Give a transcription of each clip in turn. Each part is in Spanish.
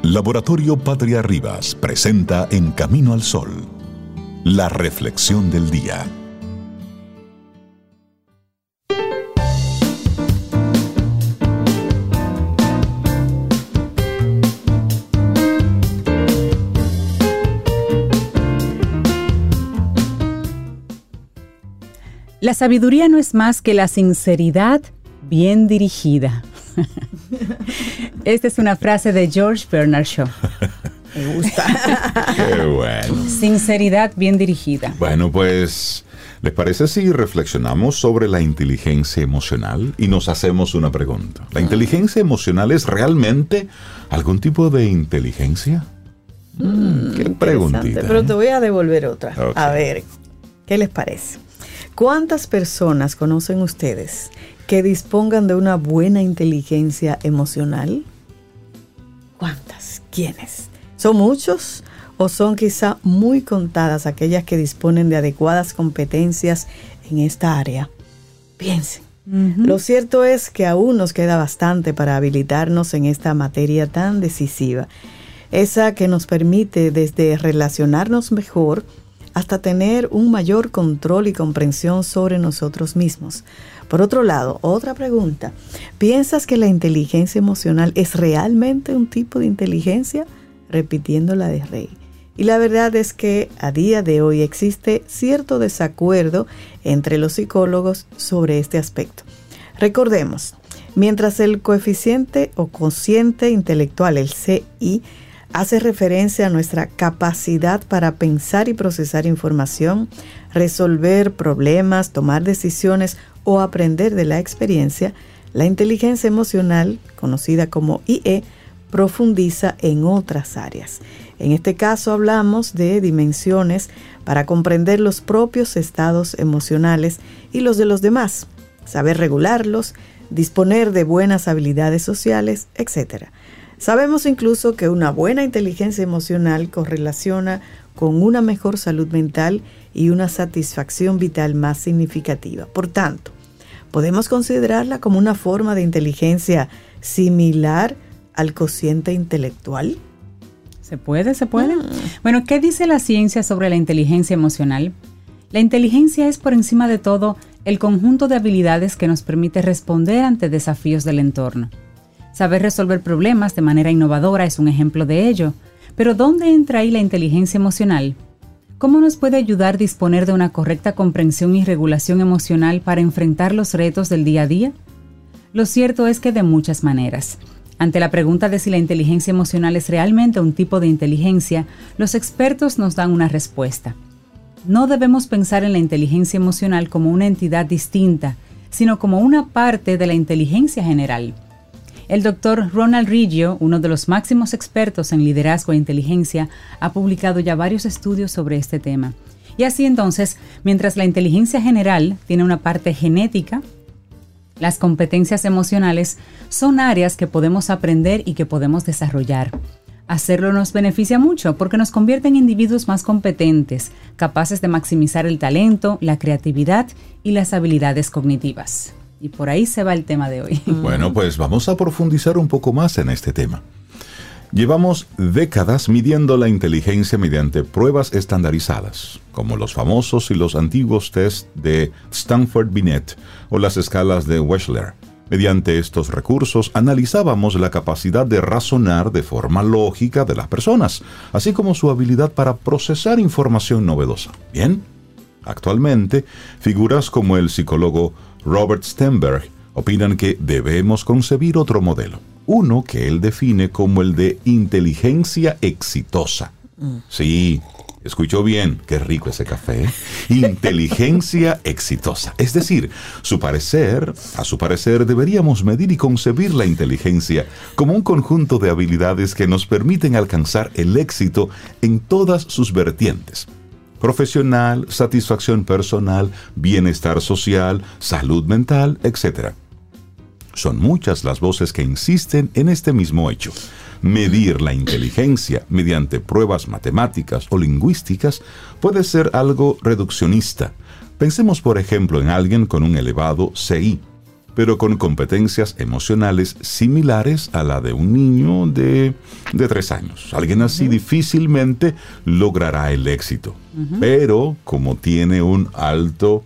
Laboratorio Patria Rivas presenta En Camino al Sol, la reflexión del día. La sabiduría no es más que la sinceridad bien dirigida. Esta es una frase de George Bernard Shaw. Me gusta. Qué bueno. Sinceridad bien dirigida. Bueno, pues, ¿les parece si reflexionamos sobre la inteligencia emocional y nos hacemos una pregunta? ¿La inteligencia emocional es realmente algún tipo de inteligencia? Qué preguntita. Pero te voy a devolver otra. Okay. A ver, ¿qué les parece? ¿Cuántas personas conocen ustedes que dispongan de una buena inteligencia emocional? ¿Cuántas? ¿Quiénes? ¿Son muchos o son quizá muy contadas aquellas que disponen de adecuadas competencias en esta área? Piensen. Lo cierto es que aún nos queda bastante para habilitarnos en esta materia tan decisiva, esa que nos permite desde relacionarnos mejor hasta tener un mayor control y comprensión sobre nosotros mismos. Por otro lado, otra pregunta. ¿Piensas que la inteligencia emocional es realmente un tipo de inteligencia? Repitiendo la de Rey. Y la verdad es que a día de hoy existe cierto desacuerdo entre los psicólogos sobre este aspecto. Recordemos, mientras el coeficiente o cociente intelectual, el CI, hace referencia a nuestra capacidad para pensar y procesar información, resolver problemas, tomar decisiones o aprender de la experiencia, la inteligencia emocional, conocida como IE, profundiza en otras áreas. En este caso hablamos de dimensiones para comprender los propios estados emocionales y los de los demás, saber regularlos, disponer de buenas habilidades sociales, etc. Sabemos incluso que una buena inteligencia emocional correlaciona con una mejor salud mental y una satisfacción vital más significativa. Por tanto, podemos considerarla como una forma de inteligencia similar al cociente intelectual. ¿Se puede? Bueno, ¿qué dice la ciencia sobre la inteligencia emocional? La inteligencia es por encima de todo el conjunto de habilidades que nos permite responder ante desafíos del entorno. Saber resolver problemas de manera innovadora es un ejemplo de ello. Pero ¿dónde entra ahí la inteligencia emocional? ¿Cómo nos puede ayudar a disponer de una correcta comprensión y regulación emocional para enfrentar los retos del día a día? Lo cierto es que de muchas maneras. Ante la pregunta de si la inteligencia emocional es realmente un tipo de inteligencia, los expertos nos dan una respuesta. No debemos pensar en la inteligencia emocional como una entidad distinta, sino como una parte de la inteligencia general. El doctor Ronald Riggio, uno de los máximos expertos en liderazgo e inteligencia, ha publicado ya varios estudios sobre este tema. Y así entonces, mientras la inteligencia general tiene una parte genética, las competencias emocionales son áreas que podemos aprender y que podemos desarrollar. Hacerlo nos beneficia mucho porque nos convierte en individuos más competentes, capaces de maximizar el talento, la creatividad y las habilidades cognitivas. Y por ahí se va el tema de hoy. Bueno, pues vamos a profundizar un poco más en este tema. Llevamos décadas midiendo la inteligencia mediante pruebas estandarizadas, como los famosos y los antiguos test de Stanford-Binet o las escalas de Wechsler. Mediante estos recursos analizábamos la capacidad de razonar de forma lógica de las personas, así como su habilidad para procesar información novedosa. Bien, actualmente, figuras como el psicólogo Robert Sternberg opinan que debemos concebir otro modelo, uno que él define como el de inteligencia exitosa. Sí, escuchó bien, qué rico ese café. Inteligencia exitosa. Es decir, a su parecer, deberíamos medir y concebir la inteligencia como un conjunto de habilidades que nos permiten alcanzar el éxito en todas sus vertientes: profesional, satisfacción personal, bienestar social, salud mental, etc. Son muchas las voces que insisten en este mismo hecho. Medir la inteligencia mediante pruebas matemáticas o lingüísticas puede ser algo reduccionista. Pensemos, por ejemplo, en alguien con un elevado CI. pero con competencias emocionales similares a la de un niño de 3 años. Alguien así difícilmente logrará el éxito. Pero como tiene un alto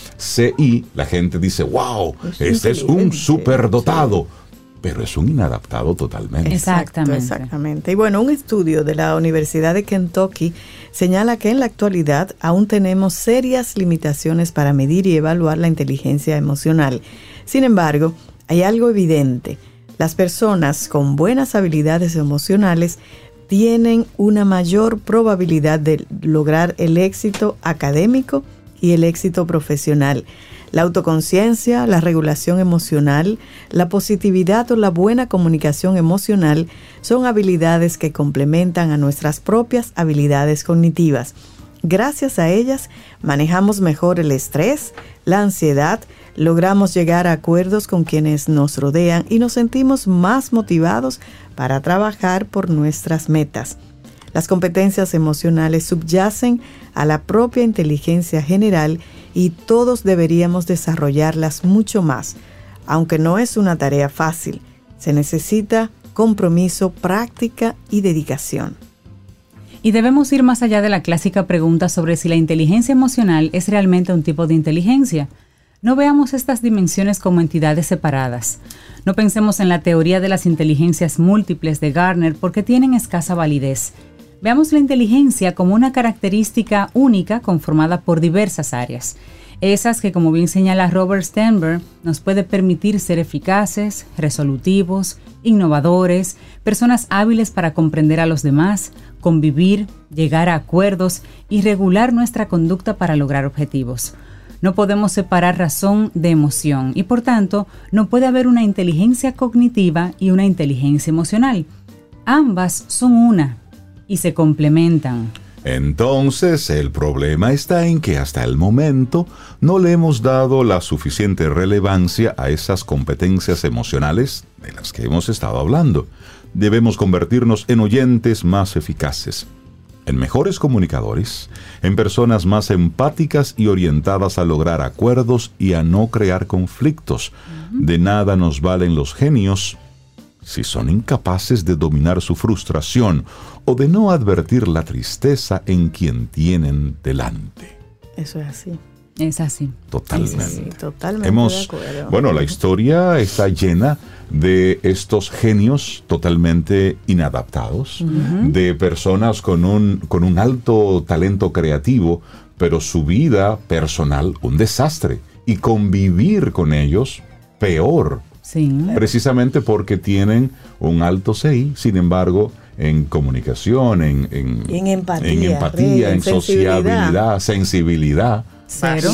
CI, la gente dice, wow, este es un superdotado. Sí. Pero es un inadaptado totalmente. Exactamente. Y bueno, un estudio de la Universidad de Kentucky señala que en la actualidad aún tenemos serias limitaciones para medir y evaluar la inteligencia emocional. Sin embargo, hay algo evidente. Las personas con buenas habilidades emocionales tienen una mayor probabilidad de lograr el éxito académico y el éxito profesional. La autoconciencia, la regulación emocional, la positividad o la buena comunicación emocional son habilidades que complementan a nuestras propias habilidades cognitivas. Gracias a ellas, manejamos mejor el estrés, la ansiedad, logramos llegar a acuerdos con quienes nos rodean y nos sentimos más motivados para trabajar por nuestras metas. Las competencias emocionales subyacen a la propia inteligencia general y todos deberíamos desarrollarlas mucho más. Aunque no es una tarea fácil, se necesita compromiso, práctica y dedicación. Y debemos ir más allá de la clásica pregunta sobre si la inteligencia emocional es realmente un tipo de inteligencia. No veamos estas dimensiones como entidades separadas. No pensemos en la teoría de las inteligencias múltiples de Gardner porque tienen escasa validez. Veamos la inteligencia como una característica única conformada por diversas áreas. Esas que, como bien señala Robert Sternberg, nos puede permitir ser eficaces, resolutivos, innovadores, personas hábiles para comprender a los demás, convivir, llegar a acuerdos y regular nuestra conducta para lograr objetivos. No podemos separar razón de emoción y, por tanto, no puede haber una inteligencia cognitiva y una inteligencia emocional. Ambas son una y se complementan. Entonces, el problema está en que hasta el momento no le hemos dado la suficiente relevancia a esas competencias emocionales de las que hemos estado hablando. Debemos convertirnos en oyentes más eficaces, en mejores comunicadores, en personas más empáticas y orientadas a lograr acuerdos y a no crear conflictos. De nada nos valen los genios si son incapaces de dominar su frustración o de no advertir la tristeza en quien tienen delante. Eso es así. Es así. Totalmente. Sí, totalmente de acuerdo. Bueno, la historia está llena de estos genios totalmente inadaptados, de personas con un alto talento creativo, pero su vida personal un desastre. Y convivir con ellos, peor. Sí. Precisamente porque tienen un alto CI, sin embargo, en comunicación, en empatía, en sociabilidad, sensibilidad. Cero.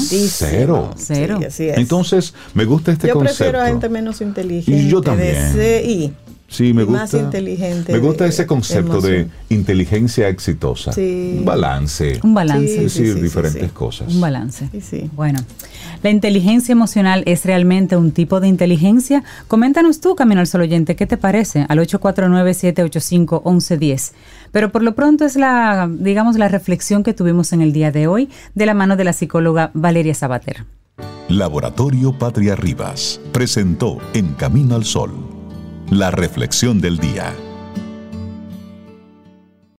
Sí, así es. Entonces, me gusta este concepto. Yo prefiero a gente menos inteligente. Y yo también. De CI. Sí, me gusta. Más inteligente. Me gusta ese concepto de inteligencia exitosa. Sí. Un balance. Sí, es decir, diferentes cosas. Un balance. Sí. Bueno, ¿la inteligencia emocional es realmente un tipo de inteligencia? Coméntanos tú, Camino al Sol oyente, ¿qué te parece? Al 849-785-1110. Pero por lo pronto es la reflexión que tuvimos en el día de hoy de la mano de la psicóloga Valeria Sabater. Laboratorio Patria Rivas presentó En Camino al Sol, la reflexión del día.